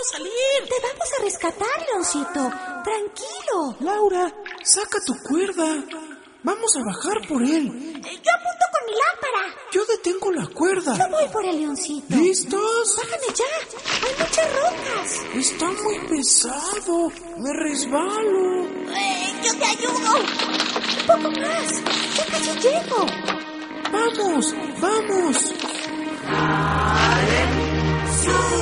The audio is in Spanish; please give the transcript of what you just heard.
salir. Te vamos a rescatar, Leoncito. Tranquilo. Laura, saca tu cuerda. Vamos a bajar por él. Yo apunto con mi lámpara. Yo detengo la cuerda. Yo voy por el Leoncito. ¿Listos? Bájame ya. Hay muchas rocas. Está muy pesado. Me resbalo. Yo te ayudo. Un poco más. Ya casi llego. ¡Vamos! ¡Vamos! ¡Sube!